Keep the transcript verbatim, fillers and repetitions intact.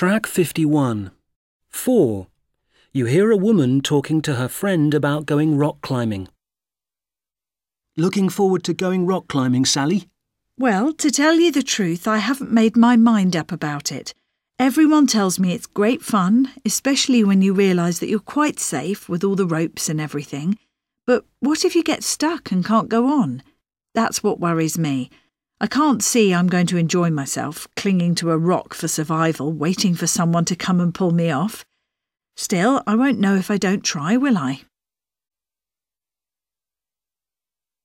Track fifty-one. four. You hear a woman talking to her friend about going rock climbing. Looking forward to going rock climbing, Sally? Well, to tell you the truth, I haven't made my mind up about it. Everyone tells me it's great fun, especially when you realise that you're quite safe with all the ropes and everything. But what if you get stuck and can't go on? That's what worries me. I can't see I'm going to enjoy myself, clinging to a rock for survival, waiting for someone to come and pull me off. Still, I won't know if I don't try, will I?